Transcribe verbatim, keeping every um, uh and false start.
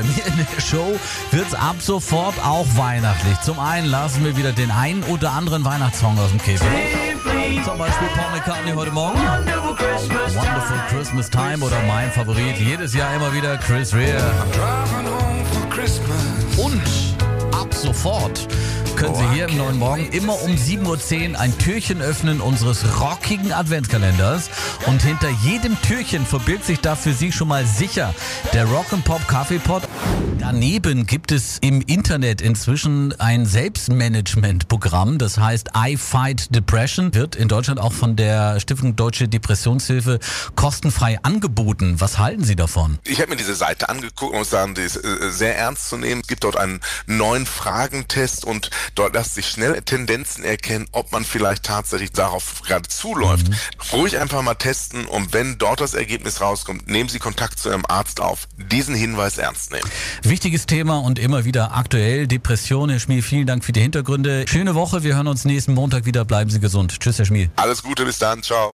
bei mir in der Show wird's ab sofort auch weihnachtlich. Zum einen lassen wir wieder den einen oder anderen Weihnachtssong aus dem Käfig. Zum Beispiel Paul McCartney heute Morgen. Wonderful Christmas Time oder mein Favorit jedes Jahr immer wieder Chris Rea. Und ab sofort können Sie hier im Neuen Morgen immer um sieben Uhr zehn ein Türchen öffnen unseres rockigen Adventskalenders. Und hinter jedem Türchen verbirgt sich da für Sie schon mal sicher der Rock'n'Pop Kaffeepot. Daneben gibt es im Internet inzwischen ein Selbstmanagement-Programm, das heißt I Fight Depression, wird in Deutschland auch von der Stiftung Deutsche Depressionshilfe kostenfrei angeboten. Was halten Sie davon? Ich habe mir diese Seite angeguckt und muss sagen, die ist sehr ernst zu nehmen. Es gibt dort einen neuen Fragentest und dort lässt sich schnell Tendenzen erkennen, ob man vielleicht tatsächlich darauf gerade zuläuft. Mhm. Ruhig einfach mal testen und wenn dort das Ergebnis rauskommt, nehmen Sie Kontakt zu Ihrem Arzt auf. Diesen Hinweis ernst nehmen. Wichtiges Thema und immer wieder aktuell. Depression. Herr Schmiel, vielen Dank für die Hintergründe. Schöne Woche. Wir hören uns nächsten Montag wieder. Bleiben Sie gesund. Tschüss, Herr Schmiel. Alles Gute, bis dann. Ciao.